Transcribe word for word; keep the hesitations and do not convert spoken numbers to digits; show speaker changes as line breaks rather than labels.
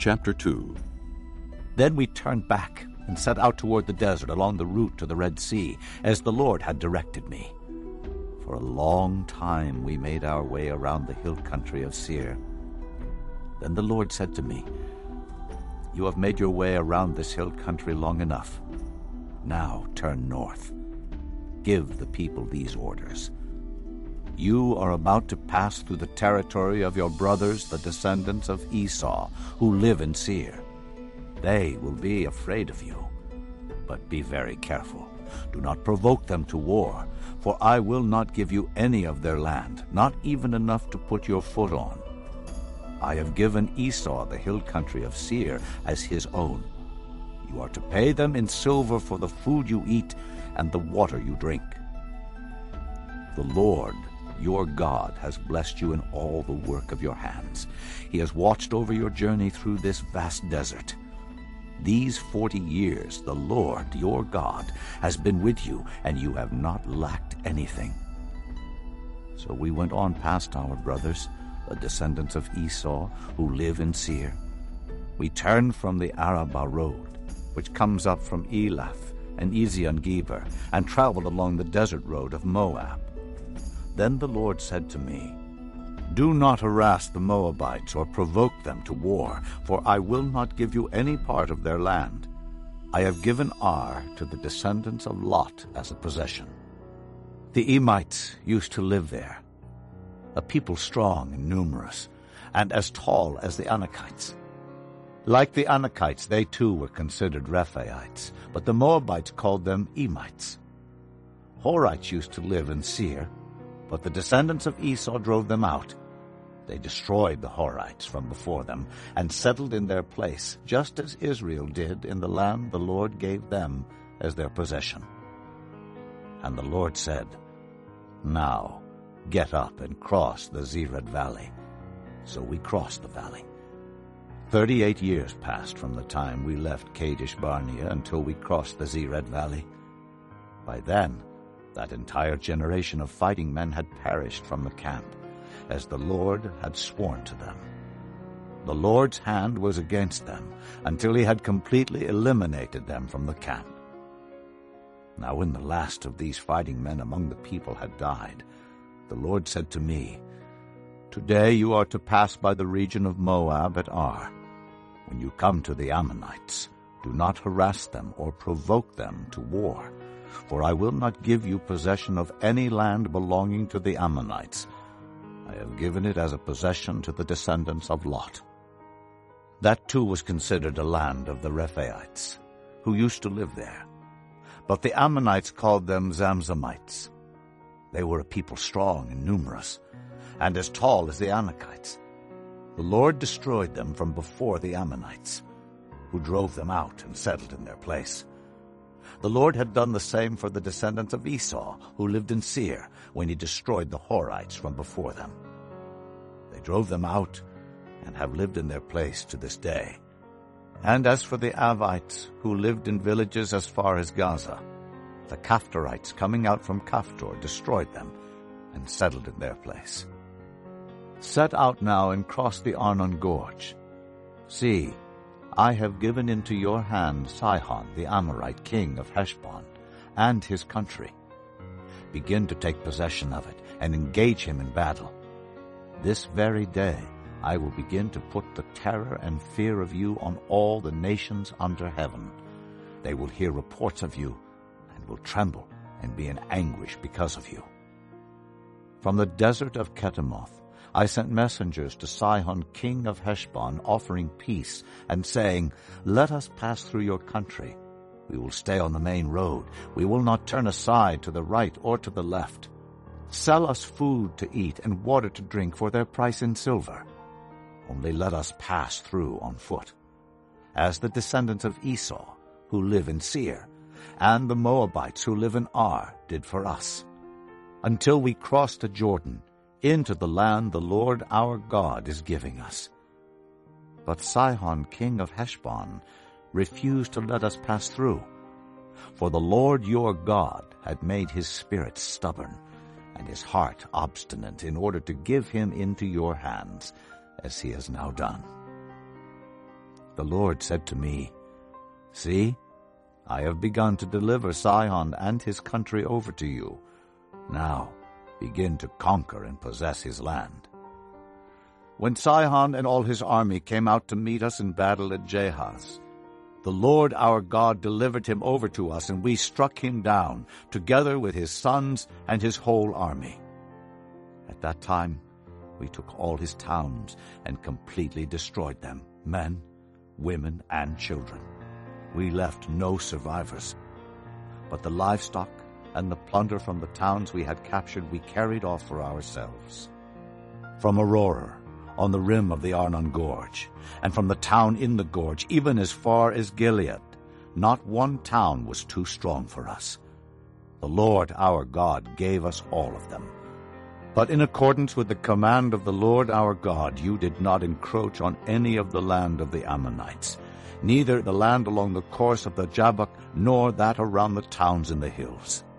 Chapter two.
Then we turned back and set out toward the desert along the route to the Red Sea, as the Lord had directed me. For a long time we made our way around the hill country of Seir. Then the Lord said to me, "You have made your way around this hill country long enough. Now turn north. Give the people these orders. You are about to pass through the territory of your brothers, the descendants of Esau, who live in Seir. They will be afraid of you. But be very careful. Do not provoke them to war, for I will not give you any of their land, not even enough to put your foot on. I have given Esau the hill country of Seir as his own. You are to pay them in silver for the food you eat and the water you drink. The Lord, your God, has blessed you in all the work of your hands. He has watched over your journey through this vast desert. These forty years the Lord, your God, has been with you, and you have not lacked anything." So we went on past our brothers, the descendants of Esau, who live in Seir. We turned from the Arabah road, which comes up from Elath and Ezion-Geber, and traveled along the desert road of Moab. Then the Lord said to me, "Do not harass the Moabites or provoke them to war, for I will not give you any part of their land. I have given Ar to the descendants of Lot as a possession." The Emites used to live there, a people strong and numerous, and as tall as the Anakites. Like the Anakites, they too were considered Rephaites, but the Moabites called them Emites. Horites used to live in Seir, but the descendants of Esau drove them out. They destroyed the Horites from before them and settled in their place, just as Israel did in the land the Lord gave them as their possession. And the Lord said, "Now get up and cross the Zered Valley." So we crossed the valley. Thirty-eight years passed from the time we left Kadesh Barnea until we crossed the Zered Valley. By then, that entire generation of fighting men had perished from the camp, as the Lord had sworn to them. The Lord's hand was against them until he had completely eliminated them from the camp. Now when the last of these fighting men among the people had died, the Lord said to me, "Today you are to pass by the region of Moab at Ar. When you come to the Ammonites, do not harass them or provoke them to war, for I will not give you possession of any land belonging to the Ammonites. I have given it as a possession to the descendants of Lot." That too was considered a land of the Rephaites, who used to live there. But the Ammonites called them Zamzamites. They were a people strong and numerous, and as tall as the Anakites. The Lord destroyed them from before the Ammonites, who drove them out and settled in their place. The Lord had done the same for the descendants of Esau, who lived in Seir, when he destroyed the Horites from before them. They drove them out and have lived in their place to this day. And as for the Avites, who lived in villages as far as Gaza, the Caphtorites coming out from Caphtor destroyed them and settled in their place. Set out now and cross the Arnon Gorge. See, I have given into your hand Sihon, the Amorite king of Heshbon, and his country. Begin to take possession of it and engage him in battle. This very day I will begin to put the terror and fear of you on all the nations under heaven. They will hear reports of you and will tremble and be in anguish because of you. From the desert of Kedemoth I sent messengers to Sihon, king of Heshbon, offering peace and saying, "Let us pass through your country. We will stay on the main road. We will not turn aside to the right or to the left. Sell us food to eat and water to drink for their price in silver. Only let us pass through on foot, as the descendants of Esau, who live in Seir, and the Moabites who live in Ar did for us, until we cross the Jordan into the land the Lord our God is giving us." But Sihon, king of Heshbon, refused to let us pass through, for the Lord your God had made his spirit stubborn and his heart obstinate in order to give him into your hands, as he has now done. the Lord said to me, "See, I have begun to deliver Sihon and his country over to you. Now begin to conquer and possess his land." When Sihon and all his army came out to meet us in battle at Jahaz, the Lord our God delivered him over to us, and we struck him down, together with his sons and his whole army. At that time we took all his towns and completely destroyed them, men, women, and children. We left no survivors. But the livestock and the plunder from the towns we had captured we carried off for ourselves. From Aroer, on the rim of the Arnon Gorge, and from the town in the gorge, even as far as Gilead, not one town was too strong for us. The Lord our God gave us all of them. But in accordance with the command of the Lord our God, you did not encroach on any of the land of the Ammonites, neither the land along the course of the Jabbok, nor that around the towns in the hills.